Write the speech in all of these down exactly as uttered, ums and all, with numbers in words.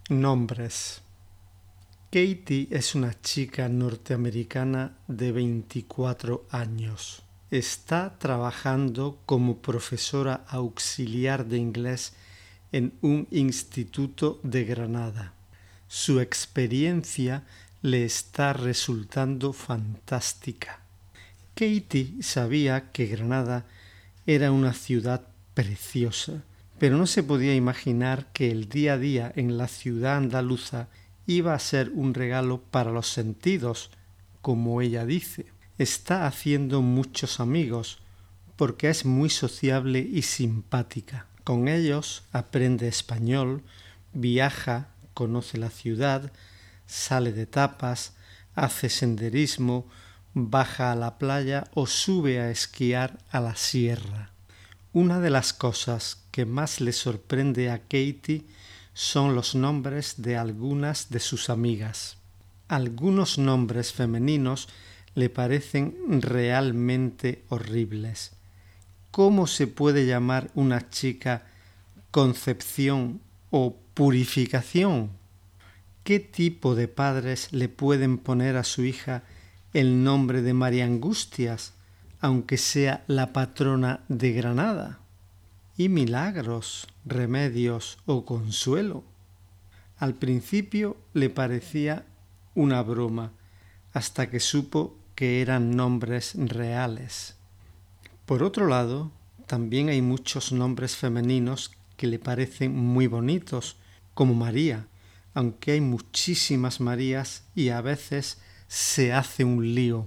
Nombres. Katie es una chica norteamericana de veinticuatro años. Está trabajando como profesora auxiliar de inglés en un instituto de Granada. Su experiencia le está resultando fantástica. Katie sabía que Granada era una ciudad preciosa, pero no se podía imaginar que el día a día en la ciudad andaluza iba a ser un regalo para los sentidos, como ella dice. Está haciendo muchos amigos porque es muy sociable y simpática. Con ellos aprende español, viaja, conoce la ciudad, sale de tapas, hace senderismo, baja a la playa o sube a esquiar a la sierra. Una de las cosas que más le sorprende a Katie son los nombres de algunas de sus amigas. Algunos nombres femeninos le parecen realmente horribles. ¿Cómo se puede llamar una chica Concepción o Purificación? ¿Qué tipo de padres le pueden poner a su hija el nombre de María Angustias, aunque sea la patrona de Granada? ¿Y Milagros, Remedios o Consuelo? Al principio le parecía una broma, hasta que supo que eran nombres reales. Por otro lado, también hay muchos nombres femeninos que le parecen muy bonitos, como María, aunque hay muchísimas Marías y a veces se hace un lío.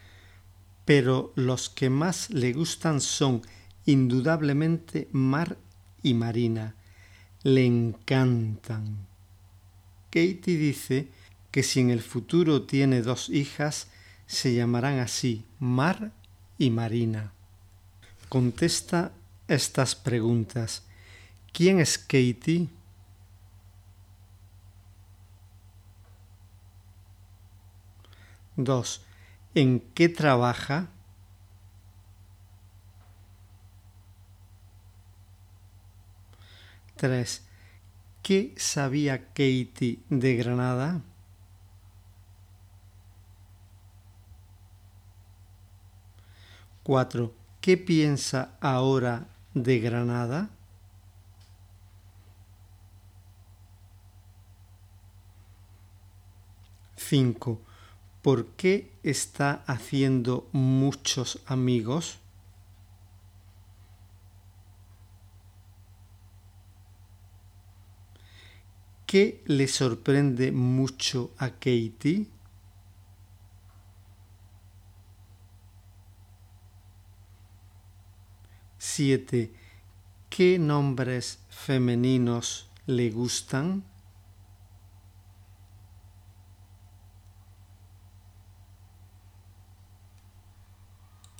Pero los que más le gustan son indudablemente Mar y Marina. Le encantan. Katie dice que si en el futuro tiene dos hijas, se llamarán así, Mar y Marina. Contesta estas preguntas. ¿Quién es Katie? Dos. ¿En qué trabaja? Tres. ¿Qué sabía Katie de Granada? Cuatro. ¿Qué piensa ahora de Granada? Cinco. ¿Por qué está haciendo muchos amigos? ¿Qué le sorprende mucho a Katie? Siete. ¿Qué nombres femeninos le gustan?